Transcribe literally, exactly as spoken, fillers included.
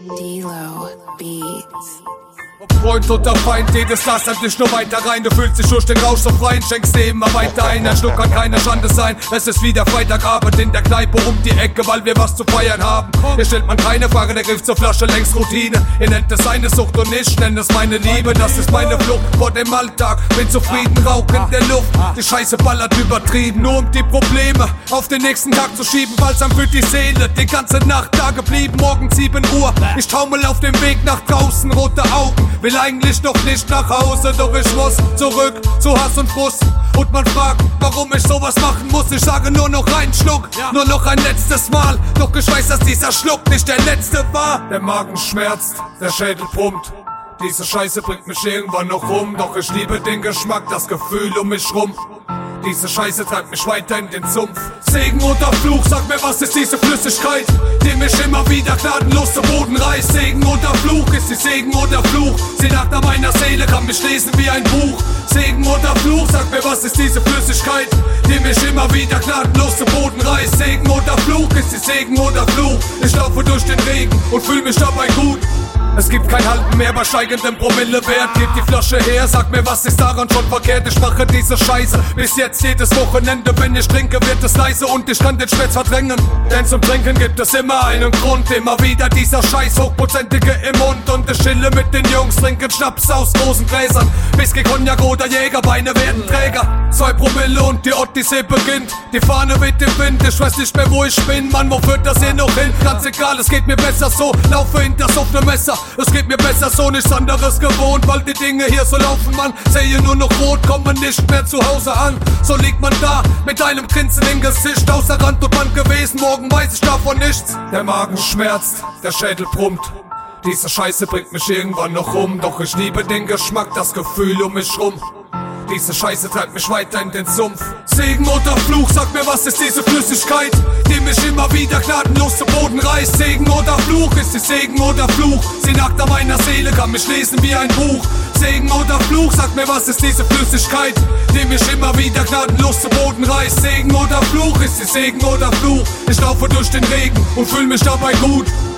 D-Lo Beats. Freund oder Feind, jedes Glas hat dich nur weiter rein. Du fühlst dich durch den Rausch so frei und schenkst dir immer weiter ein. Ein Schluck kann keine Schande sein. Es ist wieder Freitagabend in der Kneipe um die Ecke, weil wir was zu feiern haben. Hier stellt man keine Frage, der Griff zur Flasche längst Routine. Ihr nennt es eine Sucht und ich nenne es meine Liebe. Das ist meine Flucht vor dem Alltag. Bin zufrieden, Rauch in der Luft. Die Scheiße ballert übertrieben, nur um die Probleme auf den nächsten Tag zu schieben. Balsam für die Seele, die ganze Nacht da geblieben. Morgens sieben Uhr, ich taumel auf dem Weg nach draußen. Rote Augen, will eigentlich doch nicht nach Hause, doch ich muss zurück zu Hass und Frust. Und man fragt, warum ich sowas machen muss. Ich sage nur noch einen Schluck, nur noch ein letztes Mal. Doch ich weiß, dass dieser Schluck nicht der letzte war. Der Magen schmerzt, der Schädel pumpt. Diese Scheiße bringt mich irgendwann noch um. Doch ich liebe den Geschmack, das Gefühl um mich rum. Diese Scheiße treibt mich weiter in den Sumpf. Segen oder Fluch, sag mir, was ist diese Flüssigkeit, die mich immer wieder gnadenlos zu Boden reißt. Segen oder Fluch, ist sie Segen oder Fluch? Sie nagt nach meiner Seele, kann mich lesen wie ein Buch. Segen oder Fluch, sag mir, was ist diese Flüssigkeit, die mich immer wieder gnadenlos zu Boden reißt. Segen oder Fluch, ist sie Segen oder Fluch? Ich laufe durch den Regen und fühl mich dabei gut. Es gibt kein Halten mehr bei steigendem Promillewert. Gib die Flasche her, sag mir, was ist daran schon verkehrt? Ich mache diese Scheiße bis jetzt jedes Wochenende. Wenn ich trinke, wird es leise und ich kann den Schmerz verdrängen. Denn zum Trinken gibt es immer einen Grund. Immer wieder dieser Scheiß, hochprozentige im Mund. Und ich chille mit den Jungs, trinken Schnaps aus großen Gläsern. Whisky, Cognac oder Jägerbeine werden träger. Zwei Promille und die Odyssee beginnt. Die Fahne weht im Wind, ich weiß nicht mehr, wo ich bin. Mann, wo führt das hier noch hin? Ganz egal, es geht mir besser so. Laufe hinter das offene Messer. Es geht mir besser so, nichts anderes gewohnt, weil die Dinge hier so laufen, man. Sehe nur noch rot, komme nicht mehr zu Hause an. So liegt man da, mit einem Grinsen im Gesicht. Außer Rand und Band gewesen, morgen weiß ich davon nichts. Der Magen schmerzt, der Schädel brummt. Diese Scheiße bringt mich irgendwann noch um. Doch ich liebe den Geschmack, das Gefühl um mich rum. Diese Scheiße treibt mich weiter in den Sumpf. Segen oder Fluch, sag mir, was ist diese Flüssigkeit, die mich immer wieder gnadenlos zu Boden reißt. Segen oder Fluch, ist sie Segen oder Fluch? Sie nagt an meiner Seele, kann mich lesen wie ein Buch. Segen oder Fluch, sag mir, was ist diese Flüssigkeit, die mich immer wieder gnadenlos zu Boden reißt. Segen oder Fluch, ist sie Segen oder Fluch? Ich laufe durch den Regen und fühl mich dabei gut.